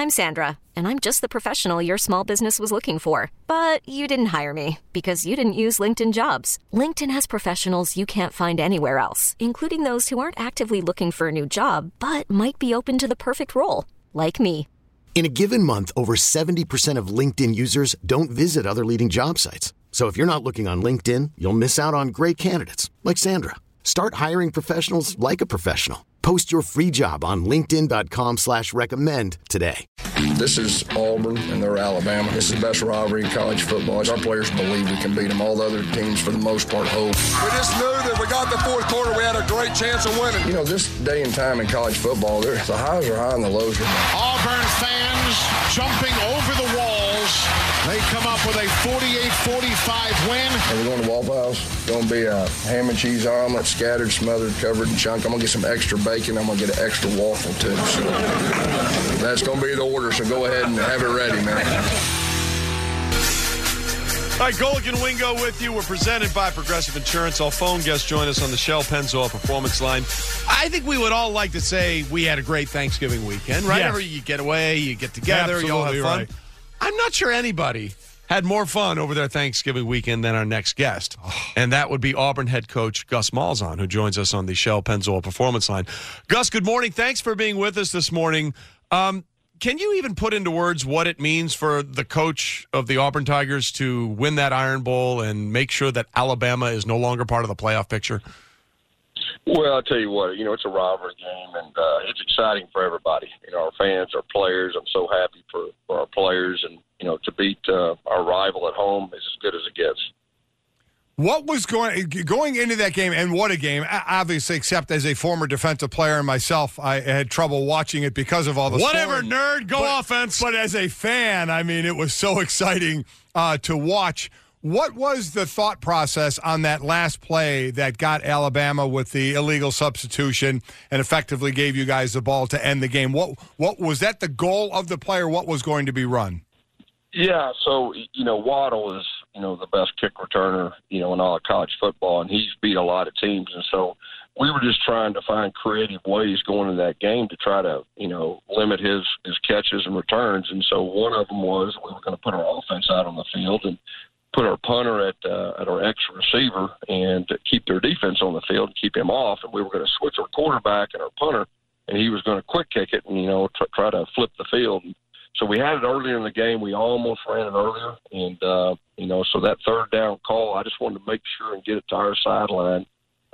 I'm Sandra, and I'm just the professional your small business was looking for. But you didn't hire me because you didn't use LinkedIn Jobs. LinkedIn has professionals you can't find anywhere else, including those who aren't actively looking for a new job, but might be open to the perfect role, like me. In a given month, over 70% of LinkedIn users don't visit other leading job sites. So if you're not looking on LinkedIn, you'll miss out on great candidates like Sandra. Start hiring professionals like a professional. Post your free job on linkedin.com/recommend today. This is Auburn and they're Alabama. This is the best rivalry in college football. Our players believe we can beat them. All the other teams, for the most part, hope. We just knew that we got the fourth quarter, we had a great chance of winning. You know, this day and time in college football, the highs are high and the lows are low. Auburn fans jumping over the walls. They come up with a 48-45 win. And we're going to Waffle House. It's going to be a ham and cheese omelet, scattered, smothered, covered in chunk. I'm going to get some extra bacon. I'm going to get an extra waffle, too. So that's going to be the order, so go ahead and have it ready, man. All right, Golic and Wingo with you. We're presented by Progressive Insurance. All phone guests join us on the Shell Pennzoil Performance Line. I think we would all like to say we had a great Thanksgiving weekend, right? Yes. You get away, you get together, you all have fun. Right. I'm not sure anybody had more fun over their Thanksgiving weekend than our next guest. And that would be Auburn head coach Gus Malzahn, who joins us on the Shell Pennzoil Performance Line. Gus, good morning. Thanks for being with us this morning. Can you even put into words what it means for the coach of the Auburn Tigers to win that Iron Bowl and make sure that Alabama is no longer part of the playoff picture? Well, I'll tell you what, it's a rivalry game, and it's exciting for everybody. Our fans, our players. I'm so happy for our players, and, to beat our rival at home is as good as it gets. What was going into that game, and what a game, obviously, except as a former defensive player and myself, I had trouble watching it because of all the Whatever, scoring. nerd, go offense. But as a fan, it was so exciting to watch. What was the thought process on that last play that got Alabama with the illegal substitution and effectively gave you guys the ball to end the game? What was that the goal of the play, or what was going to be run? Yeah, so, Waddle is, the best kick returner, in all of college football, and he's beat a lot of teams. And so we were just trying to find creative ways going into that game to try to, limit his catches and returns. And so one of them was we were going to put our offense out on the field and put our punter at our extra receiver and keep their defense on the field and keep him off. And we were going to switch our quarterback and our punter, and he was going to quick kick it and, try to flip the field. So we had it earlier in the game. We almost ran it earlier. And, so that third down call, I just wanted to make sure and get it to our sideline,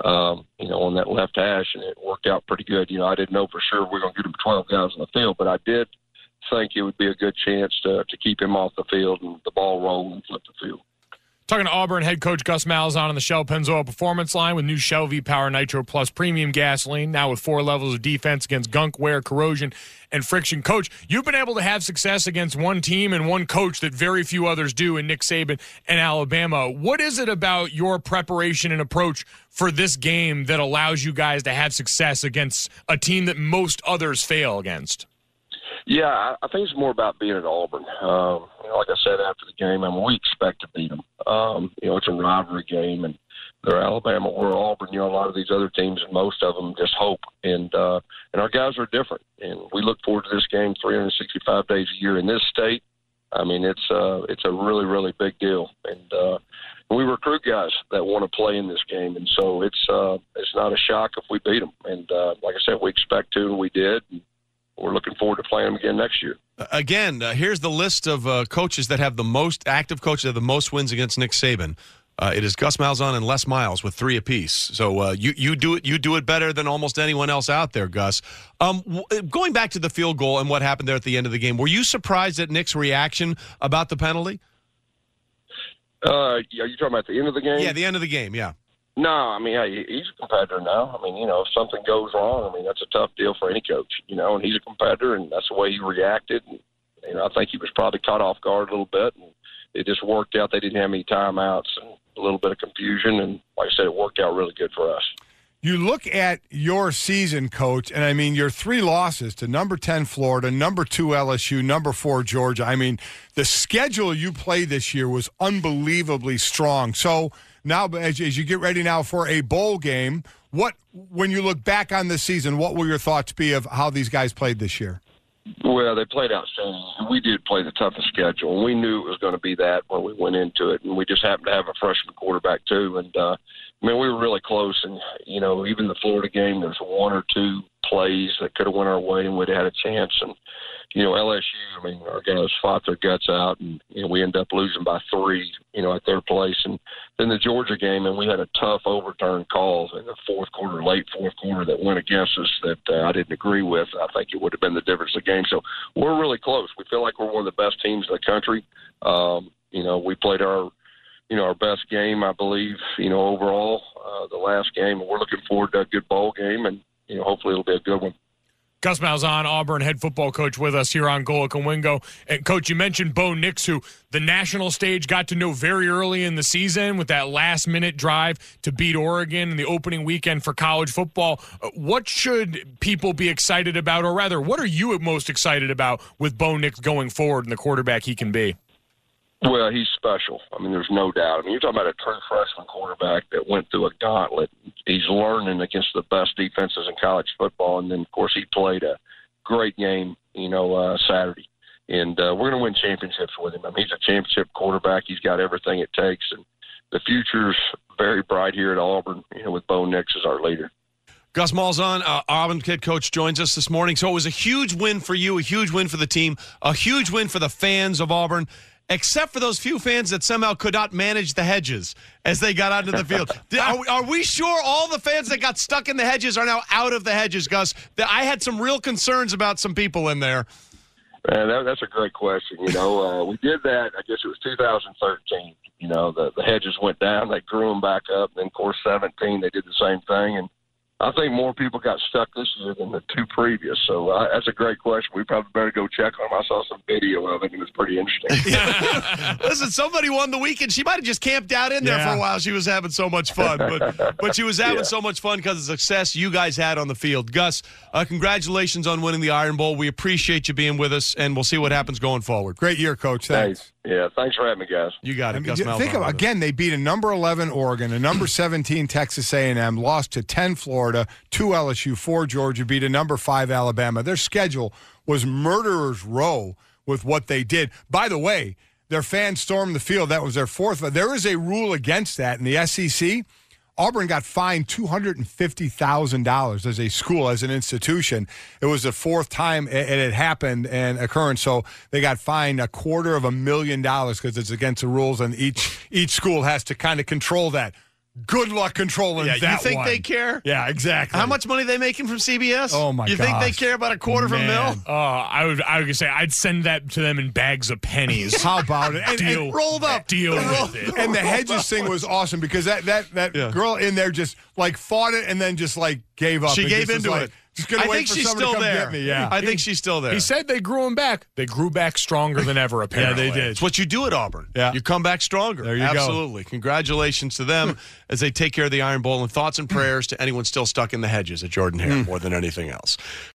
on that left hash, and it worked out pretty good. I didn't know for sure we were going to get him 12 guys on the field, but I did think it would be a good chance to keep him off the field and the ball roll and flip the field. Talking to Auburn head coach Gus Malzahn on the Shell Pennzoil Performance Line with new Shell V-Power Nitro Plus Premium Gasoline, now with 4 levels of defense against gunk, wear, corrosion, and friction. Coach, you've been able to have success against one team and one coach that very few others do in Nick Saban and Alabama. What is it about your preparation and approach for this game that allows you guys to have success against a team that most others fail against? Yeah, I think it's more about being at Auburn. Like I said after the game, we expect to beat them. It's a rivalry game, and they're Alabama, we're Auburn. A lot of these other teams, and most of them just hope. And our guys are different, and we look forward to this game 365 days a year in this state. It's a really, really big deal, and we recruit guys that want to play in this game, and so it's not a shock if we beat them. And like I said, we expect to, and we did. And we're looking forward to playing them again next year. Again, here's the list of coaches that have the most active coaches that have the most wins against Nick Saban. It is Gus Malzahn and Les Miles with 3 apiece. So you do it better than almost anyone else out there, Gus. Going back to the field goal and what happened there at the end of the game, were you surprised at Nick's reaction about the penalty? Are you talking about the end of the game? Yeah, the end of the game. Yeah. No, he's a competitor now. If something goes wrong, that's a tough deal for any coach, and he's a competitor, and that's the way he reacted. And, I think he was probably caught off guard a little bit, and it just worked out. They didn't have any timeouts and a little bit of confusion, and like I said, it worked out really good for us. You look at your season, Coach, and your 3 losses to number 10 Florida, number 2 LSU, number 4 Georgia. The schedule you played this year was unbelievably strong. So now, as you get ready now for a bowl game, when you look back on this season, what will your thoughts be of how these guys played this year? Well, they played outstanding. We did play the toughest schedule, and we knew it was going to be that when we went into it. And we just happened to have a freshman quarterback too. And we were really close. And even the Florida game, there's one or two plays that could have went our way, and we'd have had a chance. And LSU, our guys fought their guts out, and we ended up losing by 3, at their place. And then the Georgia game, and we had a tough overturn call in the late fourth quarter that went against us that I didn't agree with. I think it would have been the difference of the game. So we're really close. We feel like we're one of the best teams in the country. We played our best game, I believe, overall, the last game. And we're looking forward to a good bowl game, and hopefully it'll be a good one. Gus Malzahn, Auburn head football coach, with us here on Golic and Wingo. And, Coach, you mentioned Bo Nix, who the national stage got to know very early in the season with that last-minute drive to beat Oregon in the opening weekend for college football. What should people be excited about, or rather, what are you most excited about with Bo Nix going forward and the quarterback he can be? Well, he's special. There's no doubt. You're talking about a true freshman quarterback that went through a gauntlet. He's learning against the best defenses in college football, and then, of course, he played a great game, Saturday. And we're going to win championships with him. He's a championship quarterback. He's got everything it takes, and the future's very bright here at Auburn, with Bo Nix as our leader. Gus Malzahn, Auburn head coach, joins us this morning. So it was a huge win for you, a huge win for the team, a huge win for the fans of Auburn, except for those few fans that somehow could not manage the hedges as they got out into the field. Are we sure all the fans that got stuck in the hedges are now out of the hedges, Gus? I had some real concerns about some people in there. That's a great question. We did that, I guess it was 2013. The hedges went down, they grew them back up. And then, of course, 17, they did the same thing. And I think more people got stuck this year than the 2 previous. So that's a great question. We probably better go check on them. I saw some video of it, and it was pretty interesting. Listen, somebody won the weekend. She might have just camped out in there for a while. She was having so much fun. But she was having so much fun because of the success you guys had on the field. Gus, congratulations on winning the Iron Bowl. We appreciate you being with us, and we'll see what happens going forward. Great year, Coach. Thanks. Yeah, thanks for having me, guys. You got it, Gus Malzahn. Think about again, they beat a number 11 Oregon, a number 17 Texas A&M, lost to 10 Florida, 2 LSU, 4 Georgia, beat a number 5 Alabama. Their schedule was murderer's row with what they did. By the way, their fans stormed the field. That was their 4th. There is a rule against that in the SEC. Auburn got fined $250,000 as a school, as an institution. It was the 4th time it had happened and occurrence, so they got fined $250,000 because it's against the rules, and each school has to kind of control that. Good luck controlling that one. You think they care? Yeah, exactly. How much money are they making from CBS? Oh, my God. You think they care about $250,000? I would say I'd send that to them in bags of pennies. How about it? And rolled up. Deal with it. And the hedges thing was awesome because that girl in there just fought it and then just gave up. She gave into it. Just gonna wait for someone to come get me. Yeah, I think she's still there. He said they grew him back. They grew back stronger than ever, apparently. Yeah, they did. It's what you do at Auburn. Yeah. You come back stronger. There you go. Absolutely. Congratulations to them as they take care of the Iron Bowl, and thoughts and prayers to anyone still stuck in the hedges at Jordan-Hare more than anything else.